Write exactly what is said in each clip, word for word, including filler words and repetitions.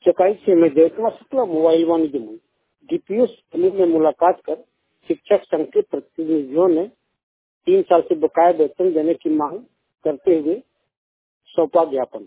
चकाई से मैं देखना शुक्ला मोबाइल वाणिज्य में डीपीओ समूह में मुलाकात कर शिक्षक संघ के प्रतिनिधियों ने तीन साल से बकाया वेतन देने की मांग करते हुए सौंपा ज्ञापन।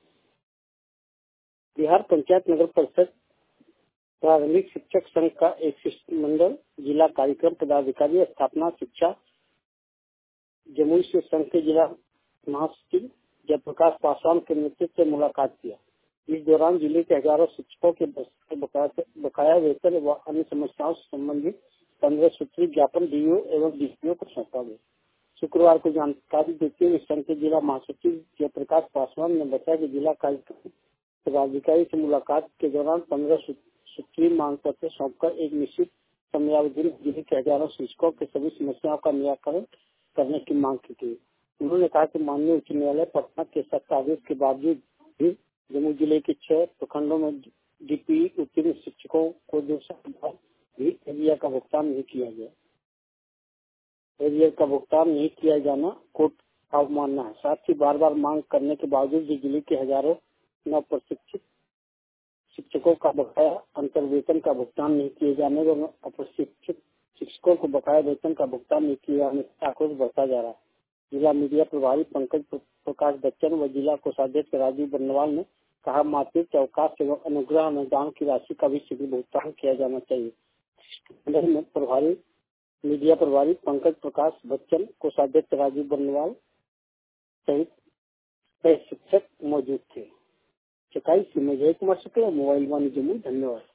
बिहार पंचायत नगर परिषद प्रारंभिक शिक्षक संघ का एक शिष्टमंडल जिला कार्यक्रम पदाधिकारी स्थापना शिक्षा जमुई से संघ के जिला महासचिव जयप्रकाश पासवान के नेतृत्व से मुलाकात किया। इस दौरान जिले के हजारों शिक्षकों के बकाया वेतन व अन्य समस्याओं से संबंधित पंद्रह सूत्री ज्ञापन डीओ एवं डीपीओ को सौंपा गया। शुक्रवार को जानकारी देते हुए संघ के जिला महासचिव जयप्रकाश पासवान ने बताया कि जिला कार्यक्रम पदाधिकारी से मुलाकात के दौरान पंद्रह सूत्री मांग पत्र सौंपकर एक निश्चित समयावधि में जिले के हजारों शिक्षकों के सभी समस्याओं का निराकरण करने की मांग की थी। उन्होंने कहा कि माननीय उच्च न्यायालय पटना के सख्त आदेश के बावजूद भी जमुई जिले के छह प्रखंडों में डीपी उत्तीर्ण शिक्षकों को दो साल बाद भी एरियर का भुगतान नहीं किया गया। एरियर का भुगतान नहीं किया जाना कोर्ट का अवमानना है। साथ ही बार बार मांग करने के बावजूद भी जिले के हजारों नव प्रशिक्षित शिक्षकों का बकाया अंतर वेतन का भुगतान नहीं किए जाने व अप्रशिक्षित शिक्षकों को बकाया वेतन का भुगतान नहीं किए जाने से आक्रोश बढ़ता जा रहा है। जिला मीडिया प्रभारी पंकज प्रकाश बच्चन व जिला कोषाध्यक्ष राजीव बर्नवाल ने कहा, मातृत्व अवकाश एवं अनुग्रह अनुदान की राशि का भी शीघ्र भुगतान किया जाना चाहिए। में प्रभारी मीडिया प्रभारी पंकज प्रकाश बच्चन, कोषाध्यक्ष राजीव बर्नवाल सहित कई शिक्षक मौजूद थे। चकाई से मैं जय कुमार शुक्ला, मोबाइल वाणिज्य में। धन्यवाद।